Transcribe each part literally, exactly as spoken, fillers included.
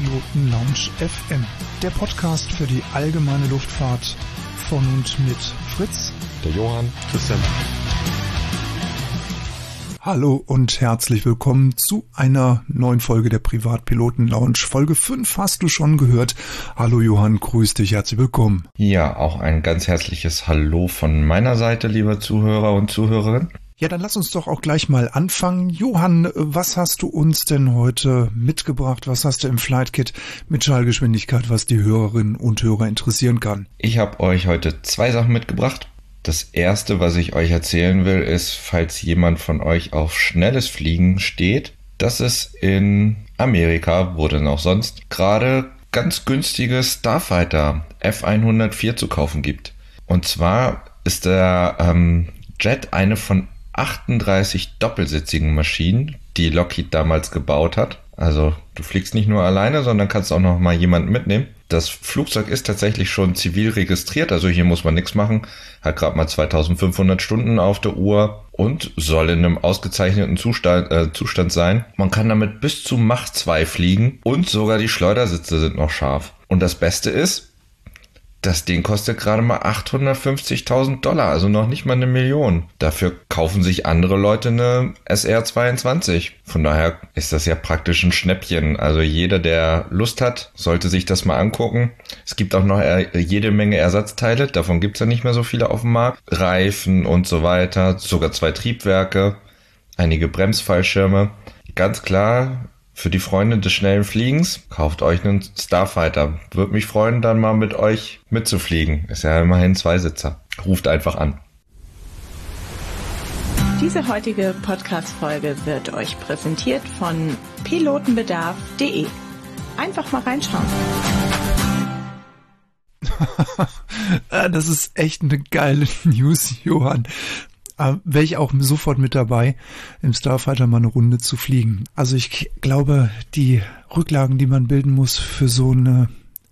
Privatpiloten Lounge F M, der Podcast für die allgemeine Luftfahrt von und mit Fritz, der Johann, Christian. Hallo und herzlich willkommen zu einer neuen Folge der Privatpiloten Lounge. Folge fünf hast du schon gehört. Hallo Johann, grüß dich, herzlich willkommen. Ja, auch ein ganz herzliches Hallo von meiner Seite, liebe Zuhörer und Zuhörerinnen. Ja, dann lass uns doch auch gleich mal anfangen. Johann, was hast du uns denn heute mitgebracht? Was hast du im Flight Kit mit Schallgeschwindigkeit, was die Hörerinnen und Hörer interessieren kann? Ich habe euch heute zwei Sachen mitgebracht. Das erste, was ich euch erzählen will, ist, falls jemand von euch auf schnelles Fliegen steht, dass es in Amerika, wo denn auch sonst, gerade ganz günstige Starfighter F hundertvier zu kaufen gibt. Und zwar ist der ähm, Jet eine von achtunddreißig doppelsitzigen Maschinen, die Lockheed damals gebaut hat. Also du fliegst nicht nur alleine, sondern kannst auch noch mal jemanden mitnehmen. Das Flugzeug ist tatsächlich schon zivil registriert, also hier muss man nichts machen. Hat gerade mal zweitausendfünfhundert Stunden auf der Uhr und soll in einem ausgezeichneten Zustand, äh, Zustand sein. Man kann damit bis zu Mach zwei fliegen und sogar die Schleudersitze sind noch scharf. Und das Beste ist, das Ding kostet gerade mal achthundertfünfzigtausend Dollar, also noch nicht mal eine Million. Dafür kaufen sich andere Leute eine S R zweiundzwanzig. Von daher ist das ja praktisch ein Schnäppchen. Also jeder, der Lust hat, sollte sich das mal angucken. Es gibt auch noch jede Menge Ersatzteile, davon gibt es ja nicht mehr so viele auf dem Markt. Reifen und so weiter, sogar zwei Triebwerke, einige Bremsfallschirme. Ganz klar, für die Freunde des schnellen Fliegens, kauft euch einen Starfighter. Würde mich freuen, dann mal mit euch mitzufliegen. Ist ja immerhin Zweisitzer. Ruft einfach an. Diese heutige Podcast-Folge wird euch präsentiert von pilotenbedarf punkt de. Einfach mal reinschauen. Das ist echt eine geile News, Johann. Äh, wäre ich auch sofort mit dabei, im Starfighter mal eine Runde zu fliegen. Also ich glaube, die Rücklagen, die man bilden muss für so eine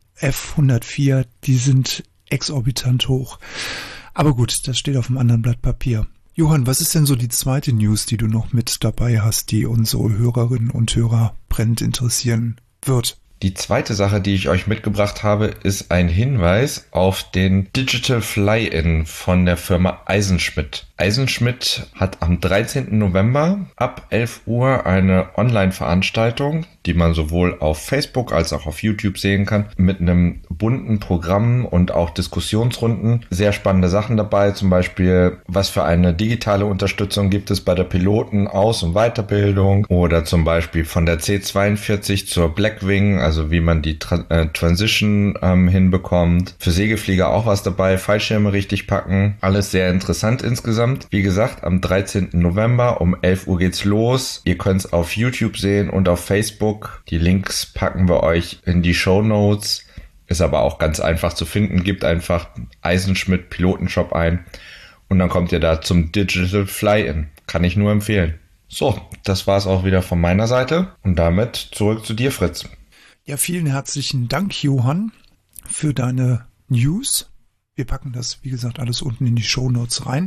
F hundertvier, die sind exorbitant hoch. Aber gut, das steht auf einem anderen Blatt Papier. Johann, was ist denn so die zweite News, die du noch mit dabei hast, die unsere Hörerinnen und Hörer brennend interessieren wird? Die zweite Sache, die ich euch mitgebracht habe, ist ein Hinweis auf den Digital Fly-In von der Firma Eisenschmidt. Eisenschmidt hat am dreizehnten November ab elf Uhr eine Online-Veranstaltung, die man sowohl auf Facebook als auch auf YouTube sehen kann, mit einem bunten Programm und auch Diskussionsrunden. Sehr spannende Sachen dabei, zum Beispiel, was für eine digitale Unterstützung gibt es bei der Piloten-, Aus- und Weiterbildung oder zum Beispiel von der C zweiundvierzig zur Blackwing, also wie man die Tra- äh, Transition ähm, hinbekommt. Für Segelflieger auch was dabei, Fallschirme richtig packen. Alles sehr interessant insgesamt. Wie gesagt, am dreizehnten November um elf Uhr geht's los. Ihr könnt es auf YouTube sehen und auf Facebook. Die Links packen wir euch in die Shownotes. Ist aber auch ganz einfach zu finden. Gebt einfach Eisenschmidt Pilotenshop ein und dann kommt ihr da zum Digital Fly-In. Kann ich nur empfehlen. So, das war's auch wieder von meiner Seite und damit zurück zu dir, Fritz. Ja, vielen herzlichen Dank, Johann, für deine News. Wir packen das, wie gesagt, alles unten in die Shownotes rein.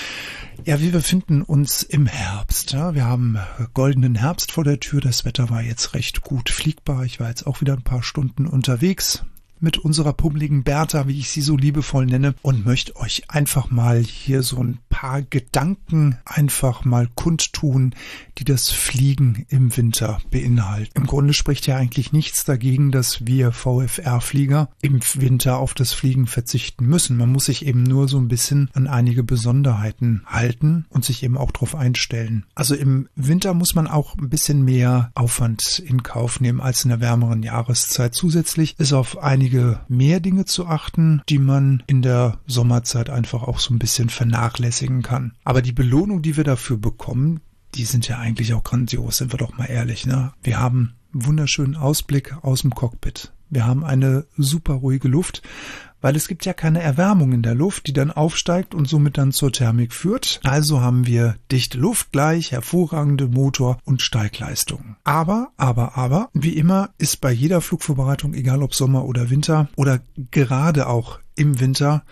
Ja, wir befinden uns im Herbst. Ja. Wir haben goldenen Herbst vor der Tür. Das Wetter war jetzt recht gut fliegbar. Ich war jetzt auch wieder ein paar Stunden unterwegs mit unserer pummeligen Bertha, wie ich sie so liebevoll nenne, und möchte euch einfach mal hier so ein paar Gedanken einfach mal kundtun, die das Fliegen im Winter beinhalten. Im Grunde spricht ja eigentlich nichts dagegen, dass wir V F R-Flieger im Winter auf das Fliegen verzichten müssen. Man muss sich eben nur so ein bisschen an einige Besonderheiten halten und sich eben auch darauf einstellen. Also im Winter muss man auch ein bisschen mehr Aufwand in Kauf nehmen als in der wärmeren Jahreszeit. Zusätzlich ist auf einige mehr Dinge zu achten, die man in der Sommerzeit einfach auch so ein bisschen vernachlässigen kann. Aber die Belohnung, die wir dafür bekommen, die sind ja eigentlich auch grandios, sind wir doch mal ehrlich, ne? Wir haben einen wunderschönen Ausblick aus dem Cockpit. Wir haben eine super ruhige Luft, weil es gibt ja keine Erwärmung in der Luft, die dann aufsteigt und somit dann zur Thermik führt. Also haben wir dichte Luft gleich, hervorragende Motor- und Steigleistung. Aber, aber, aber, wie immer ist bei jeder Flugvorbereitung, egal ob Sommer oder Winter oder gerade auch im Winter,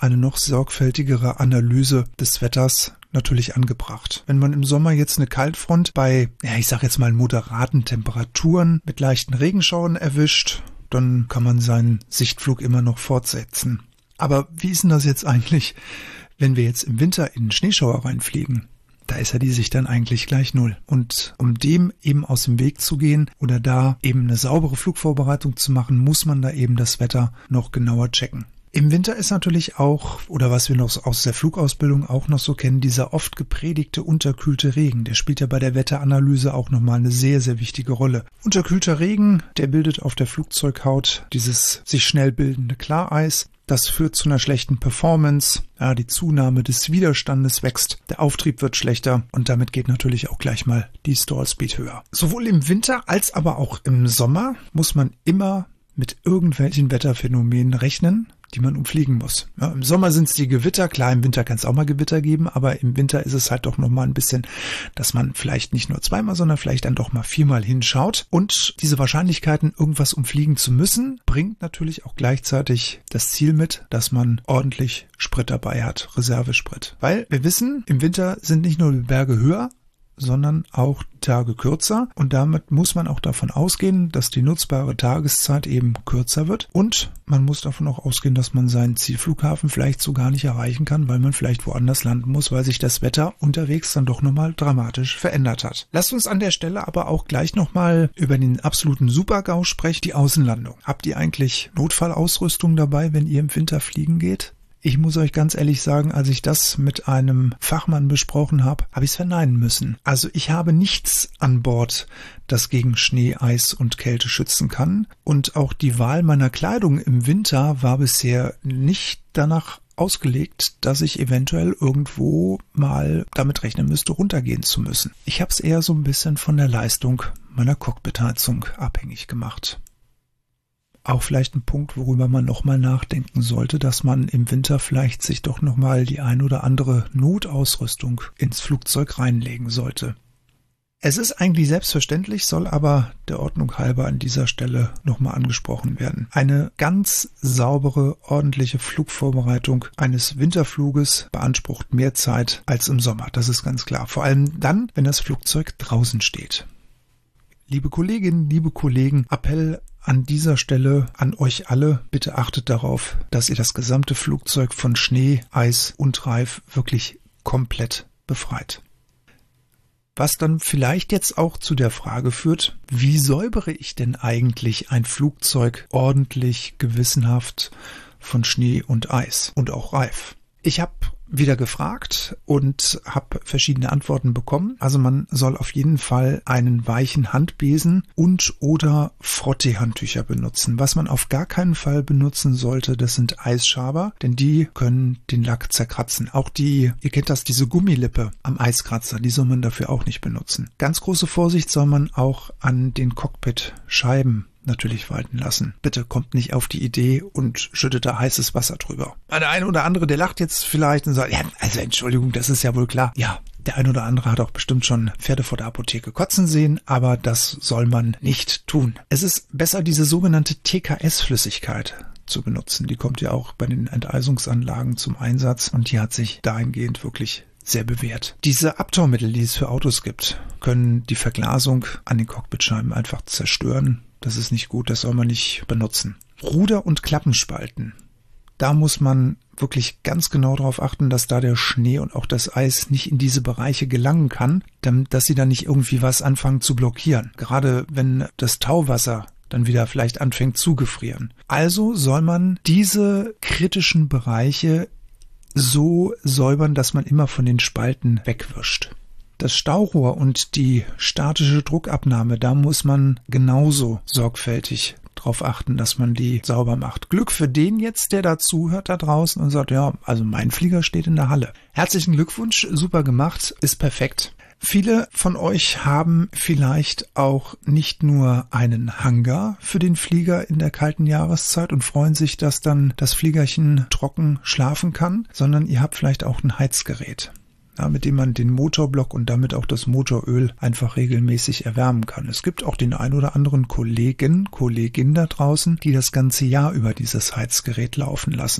eine noch sorgfältigere Analyse des Wetters natürlich angebracht. Wenn man im Sommer jetzt eine Kaltfront bei, ja, ich sag jetzt mal moderaten Temperaturen mit leichten Regenschauern erwischt, dann kann man seinen Sichtflug immer noch fortsetzen. Aber wie ist denn das jetzt eigentlich, wenn wir jetzt im Winter in den Schneeschauer reinfliegen? Da ist ja die Sicht dann eigentlich gleich null. Und um dem eben aus dem Weg zu gehen oder da eben eine saubere Flugvorbereitung zu machen, muss man da eben das Wetter noch genauer checken. Im Winter ist natürlich auch, oder was wir noch aus der Flugausbildung auch noch so kennen, dieser oft gepredigte unterkühlte Regen. Der spielt ja bei der Wetteranalyse auch nochmal eine sehr, sehr wichtige Rolle. Unterkühlter Regen, der bildet auf der Flugzeughaut dieses sich schnell bildende Klareis. Das führt zu einer schlechten Performance. Ja, die Zunahme des Widerstandes wächst, der Auftrieb wird schlechter und damit geht natürlich auch gleich mal die Stallspeed höher. Sowohl im Winter als aber auch im Sommer muss man immer mit irgendwelchen Wetterphänomenen rechnen, die man umfliegen muss. Ja, im Sommer sind es die Gewitter, klar, im Winter kann es auch mal Gewitter geben, aber im Winter ist es halt doch nochmal ein bisschen, dass man vielleicht nicht nur zweimal, sondern vielleicht dann doch mal viermal hinschaut. Und diese Wahrscheinlichkeiten, irgendwas umfliegen zu müssen, bringt natürlich auch gleichzeitig das Ziel mit, dass man ordentlich Sprit dabei hat, Reservesprit. Weil wir wissen, im Winter sind nicht nur die Berge höher, sondern auch Tage kürzer und damit muss man auch davon ausgehen, dass die nutzbare Tageszeit eben kürzer wird und man muss davon auch ausgehen, dass man seinen Zielflughafen vielleicht so gar nicht erreichen kann, weil man vielleicht woanders landen muss, weil sich das Wetter unterwegs dann doch nochmal dramatisch verändert hat. Lasst uns an der Stelle aber auch gleich nochmal über den absoluten Super-GAU sprechen, die Außenlandung. Habt ihr eigentlich Notfallausrüstung dabei, wenn ihr im Winter fliegen geht? Ich muss euch ganz ehrlich sagen, als ich das mit einem Fachmann besprochen habe, habe ich es verneinen müssen. Also ich habe nichts an Bord, das gegen Schnee, Eis und Kälte schützen kann. Und auch die Wahl meiner Kleidung im Winter war bisher nicht danach ausgelegt, dass ich eventuell irgendwo mal damit rechnen müsste, runtergehen zu müssen. Ich habe es eher so ein bisschen von der Leistung meiner Cockpit-Heizung abhängig gemacht. Auch vielleicht ein Punkt, worüber man nochmal nachdenken sollte, dass man im Winter vielleicht sich doch nochmal die ein oder andere Notausrüstung ins Flugzeug reinlegen sollte. Es ist eigentlich selbstverständlich, soll aber der Ordnung halber an dieser Stelle nochmal angesprochen werden. Eine ganz saubere, ordentliche Flugvorbereitung eines Winterfluges beansprucht mehr Zeit als im Sommer, das ist ganz klar. Vor allem dann, wenn das Flugzeug draußen steht. Liebe Kolleginnen, liebe Kollegen, Appell an dieser Stelle an euch alle, bitte achtet darauf, dass ihr das gesamte Flugzeug von Schnee, Eis und Reif wirklich komplett befreit. Was dann vielleicht jetzt auch zu der Frage führt, wie säubere ich denn eigentlich ein Flugzeug ordentlich, gewissenhaft von Schnee und Eis und auch Reif? Ich habe wieder gefragt und habe verschiedene Antworten bekommen. Also man soll auf jeden Fall einen weichen Handbesen und oder Frottee-Handtücher benutzen. Was man auf gar keinen Fall benutzen sollte, das sind Eisschaber, denn die können den Lack zerkratzen. Auch die, ihr kennt das, diese Gummilippe am Eiskratzer, die soll man dafür auch nicht benutzen. Ganz große Vorsicht soll man auch an den Cockpit-Scheiben natürlich walten lassen. Bitte kommt nicht auf die Idee und schüttet da heißes Wasser drüber. Der eine oder andere, der lacht jetzt vielleicht und sagt, ja, also Entschuldigung, das ist ja wohl klar. Ja, der eine oder andere hat auch bestimmt schon Pferde vor der Apotheke kotzen sehen, aber das soll man nicht tun. Es ist besser, diese sogenannte T K S-Flüssigkeit zu benutzen. Die kommt ja auch bei den Enteisungsanlagen zum Einsatz und die hat sich dahingehend wirklich sehr bewährt. Diese Abtaumittel, die es für Autos gibt, können die Verglasung an den Cockpitscheiben einfach zerstören. Das ist nicht gut, das soll man nicht benutzen. Ruder- und Klappenspalten. Da muss man wirklich ganz genau darauf achten, dass da der Schnee und auch das Eis nicht in diese Bereiche gelangen kann, damit, dass sie dann nicht irgendwie was anfangen zu blockieren. Gerade wenn das Tauwasser dann wieder vielleicht anfängt zu gefrieren. Also soll man diese kritischen Bereiche so säubern, dass man immer von den Spalten wegwischt. Das Staurohr und die statische Druckabnahme, da muss man genauso sorgfältig drauf achten, dass man die sauber macht. Glück für den jetzt, der da zuhört da draußen und sagt, ja, also mein Flieger steht in der Halle. Herzlichen Glückwunsch, super gemacht, ist perfekt. Viele von euch haben vielleicht auch nicht nur einen Hangar für den Flieger in der kalten Jahreszeit und freuen sich, dass dann das Fliegerchen trocken schlafen kann, sondern ihr habt vielleicht auch ein Heizgerät, ja, mit dem man den Motorblock und damit auch das Motoröl einfach regelmäßig erwärmen kann. Es gibt auch den ein oder anderen Kollegen, Kollegin da draußen, die das ganze Jahr über dieses Heizgerät laufen lassen.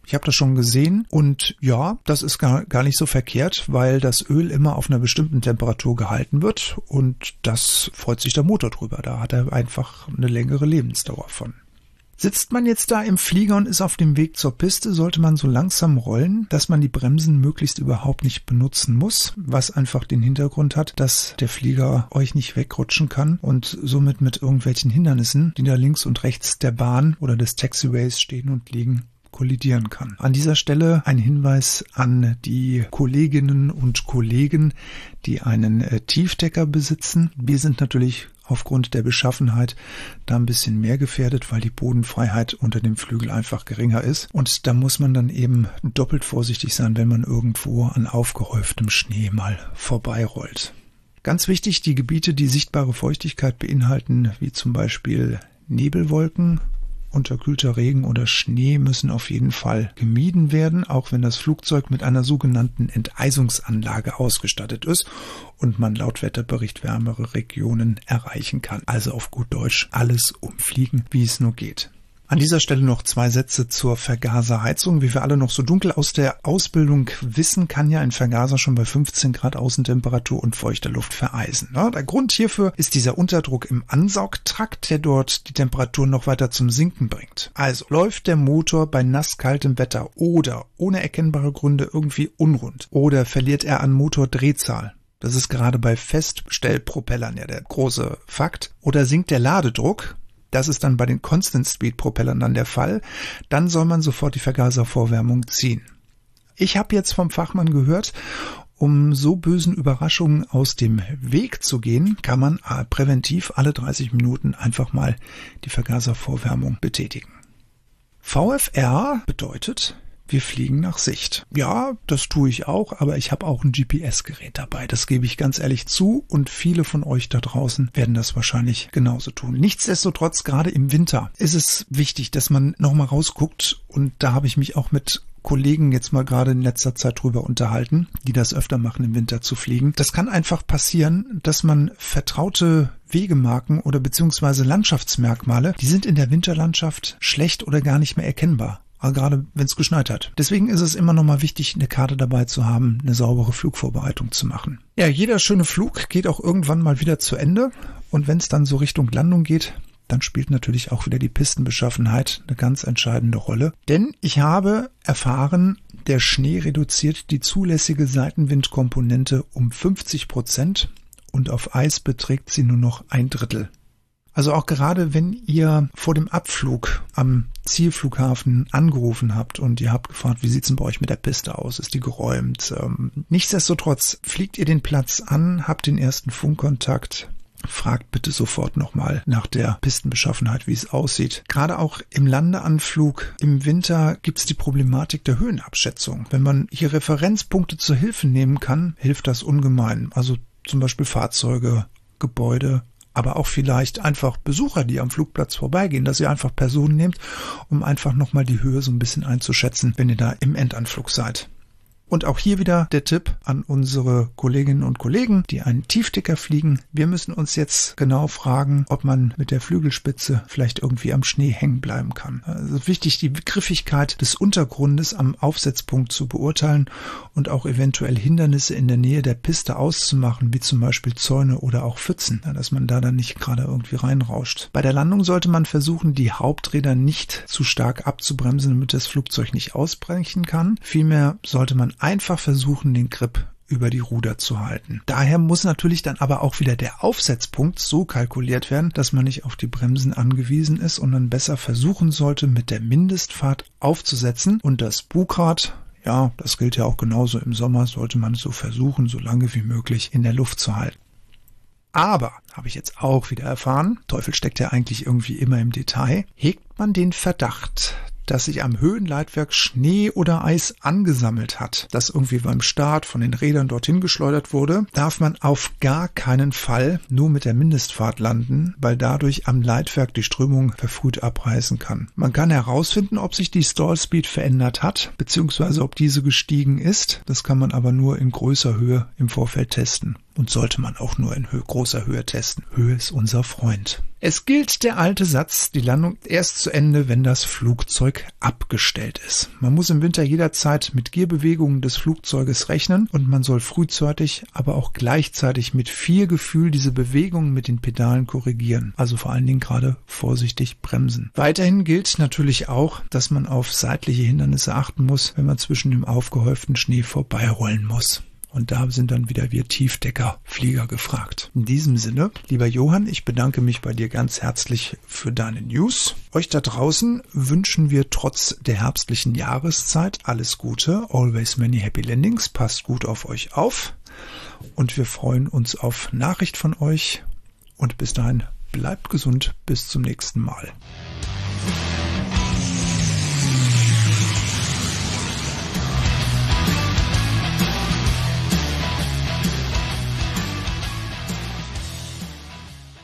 Ich habe das schon gesehen und ja, das ist gar, gar nicht so verkehrt, weil das Öl immer auf einer bestimmten Temperatur gehalten wird und das freut sich der Motor drüber. Da hat er einfach eine längere Lebensdauer von. Sitzt man jetzt da im Flieger und ist auf dem Weg zur Piste, sollte man so langsam rollen, dass man die Bremsen möglichst überhaupt nicht benutzen muss, was einfach den Hintergrund hat, dass der Flieger euch nicht wegrutschen kann und somit mit irgendwelchen Hindernissen, die da links und rechts der Bahn oder des Taxiways stehen und liegen, kollidieren kann. An dieser Stelle ein Hinweis an die Kolleginnen und Kollegen, die einen äh, Tiefdecker besitzen. Wir sind natürlich aufgrund der Beschaffenheit da ein bisschen mehr gefährdet, weil die Bodenfreiheit unter dem Flügel einfach geringer ist. Und da muss man dann eben doppelt vorsichtig sein, wenn man irgendwo an aufgehäuftem Schnee mal vorbeirollt. Ganz wichtig, die Gebiete, die sichtbare Feuchtigkeit beinhalten, wie zum Beispiel Nebelwolken, unterkühlter Regen oder Schnee, müssen auf jeden Fall gemieden werden, auch wenn das Flugzeug mit einer sogenannten Enteisungsanlage ausgestattet ist und man laut Wetterbericht wärmere Regionen erreichen kann. Also auf gut Deutsch alles umfliegen, wie es nur geht. An dieser Stelle noch zwei Sätze zur Vergaserheizung. Wie wir alle noch so dunkel aus der Ausbildung wissen, kann ja ein Vergaser schon bei fünfzehn Grad Außentemperatur und feuchter Luft vereisen. Der Grund hierfür ist dieser Unterdruck im Ansaugtrakt, der dort die Temperatur noch weiter zum Sinken bringt. Also läuft der Motor bei nasskaltem Wetter oder ohne erkennbare Gründe irgendwie unrund oder verliert er an Motordrehzahl. Das ist gerade bei Feststellpropellern ja der große Fakt. Oder sinkt der Ladedruck. Das ist dann bei den Constant-Speed-Propellern dann der Fall. Dann soll man sofort die Vergaservorwärmung ziehen. Ich habe jetzt vom Fachmann gehört, um so bösen Überraschungen aus dem Weg zu gehen, kann man präventiv alle dreißig Minuten einfach mal die Vergaservorwärmung betätigen. V F R bedeutet, wir fliegen nach Sicht. Ja, das tue ich auch, aber ich habe auch ein G P S-Gerät dabei. Das gebe ich ganz ehrlich zu und viele von euch da draußen werden das wahrscheinlich genauso tun. Nichtsdestotrotz, gerade im Winter ist es wichtig, dass man nochmal rausguckt und da habe ich mich auch mit Kollegen jetzt mal gerade in letzter Zeit drüber unterhalten, die das öfter machen, im Winter zu fliegen. Das kann einfach passieren, dass man vertraute Wegemarken oder beziehungsweise Landschaftsmerkmale, die sind in der Winterlandschaft schlecht oder gar nicht mehr erkennbar. Gerade wenn es geschneit hat. Deswegen ist es immer noch mal wichtig, eine Karte dabei zu haben, eine saubere Flugvorbereitung zu machen. Ja, jeder schöne Flug geht auch irgendwann mal wieder zu Ende. Und wenn es dann so Richtung Landung geht, dann spielt natürlich auch wieder die Pistenbeschaffenheit eine ganz entscheidende Rolle. Denn ich habe erfahren, der Schnee reduziert die zulässige Seitenwindkomponente um fünfzig Prozent und auf Eis beträgt sie nur noch ein Drittel. Also auch gerade wenn ihr vor dem Abflug am Zielflughafen angerufen habt und ihr habt gefragt, wie sieht's denn bei euch mit der Piste aus? Ist die geräumt? Ähm, nichtsdestotrotz fliegt ihr den Platz an, habt den ersten Funkkontakt, fragt bitte sofort nochmal nach der Pistenbeschaffenheit, wie es aussieht. Gerade auch im Landeanflug im Winter gibt's die Problematik der Höhenabschätzung. Wenn man hier Referenzpunkte zur Hilfe nehmen kann, hilft das ungemein. Also zum Beispiel Fahrzeuge, Gebäude, aber auch vielleicht einfach Besucher, die am Flugplatz vorbeigehen, dass ihr einfach Personen nehmt, um einfach nochmal die Höhe so ein bisschen einzuschätzen, wenn ihr da im Endanflug seid. Und auch hier wieder der Tipp an unsere Kolleginnen und Kollegen, die einen Tiefdecker fliegen. Wir müssen uns jetzt genau fragen, ob man mit der Flügelspitze vielleicht irgendwie am Schnee hängen bleiben kann. Also wichtig, die Griffigkeit des Untergrundes am Aufsetzpunkt zu beurteilen und auch eventuell Hindernisse in der Nähe der Piste auszumachen, wie zum Beispiel Zäune oder auch Pfützen, dass man da dann nicht gerade irgendwie reinrauscht. Bei der Landung sollte man versuchen, die Haupträder nicht zu stark abzubremsen, damit das Flugzeug nicht ausbrechen kann. Vielmehr sollte man einfach versuchen, den Grip über die Ruder zu halten. Daher muss natürlich dann aber auch wieder der Aufsetzpunkt so kalkuliert werden, dass man nicht auf die Bremsen angewiesen ist und dann besser versuchen sollte, mit der Mindestfahrt aufzusetzen. Und das Bugrad, ja, das gilt ja auch genauso im Sommer, sollte man so versuchen, so lange wie möglich in der Luft zu halten. Aber, habe ich jetzt auch wieder erfahren, Teufel steckt ja eigentlich irgendwie immer im Detail, hegt man den Verdacht, dass sich am Höhenleitwerk Schnee oder Eis angesammelt hat, das irgendwie beim Start von den Rädern dorthin geschleudert wurde, darf man auf gar keinen Fall nur mit der Mindestfahrt landen, weil dadurch am Leitwerk die Strömung verfrüht abreißen kann. Man kann herausfinden, ob sich die Stallspeed verändert hat, beziehungsweise ob diese gestiegen ist. Das kann man aber nur in größer Höhe im Vorfeld testen. und sollte man auch nur in großer Höhe testen. Höhe ist unser Freund. Es gilt der alte Satz, die Landung erst zu Ende, wenn das Flugzeug abgestellt ist. Man muss im Winter jederzeit mit Gehbewegungen des Flugzeuges rechnen und man soll frühzeitig, aber auch gleichzeitig mit viel Gefühl diese Bewegungen mit den Pedalen korrigieren. Also vor allen Dingen gerade vorsichtig bremsen. Weiterhin gilt natürlich auch, dass man auf seitliche Hindernisse achten muss, wenn man zwischen dem aufgehäuften Schnee vorbeirollen muss. Und da sind dann wieder wir Tiefdeckerflieger gefragt. In diesem Sinne, lieber Johann, ich bedanke mich bei dir ganz herzlich für deine News. Euch da draußen wünschen wir trotz der herbstlichen Jahreszeit alles Gute. Always many happy landings. Passt gut auf euch auf. Und wir freuen uns auf Nachricht von euch. Und bis dahin, bleibt gesund. Bis zum nächsten Mal.